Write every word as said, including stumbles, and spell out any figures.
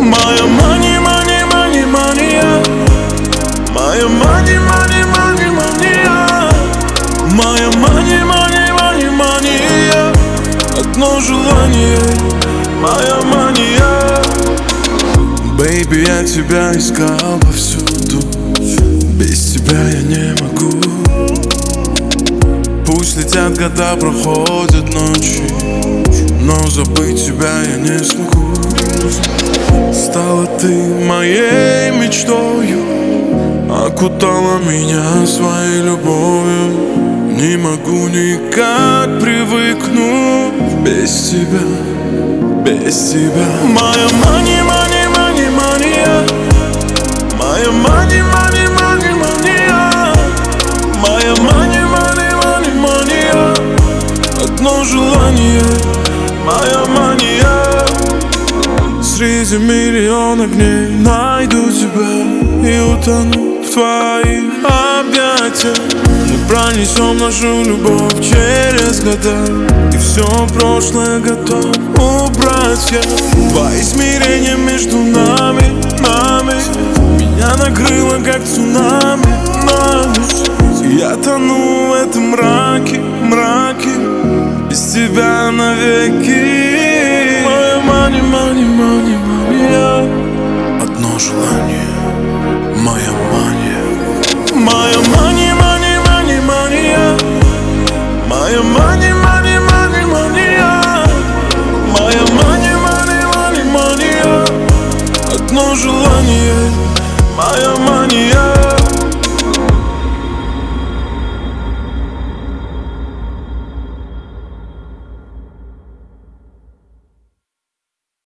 Моя мани, мани, мани, мания. Моя мани, мани, мани, мания. Моя мани, мани, мани, мания. Одно желание, моя мания. Бэйби, я тебя искал повсюду. Без тебя я не могу. Пусть летят года, проходят ночи, но забыть тебя я не смогу. Стала ты моей мечтою, окутала меня своей любовью. Не могу никак привыкнуть без тебя, без тебя. Моя мани, мани, мани, мания. Моя мани, мани, мани, мания. Моя мани, мани, мани, мания. Одно желание, моя мания. Среди миллиона огней найду тебя и утону в твоих объятиях. Мы пронесем нашу любовь через года, и все прошлое готов убрать я. Два измерения между нами, нами. Меня накрыло как цунами, нами. Я тону в этом мраке, мраке. Без тебя навеки. Моя мани, мани, мани, мания. Одно желание, моя мания. Моя мани, мани, мани, мания. Моя мани, мани, мани, мания. Моя мани, мани, мани, мания. Одно желание, моя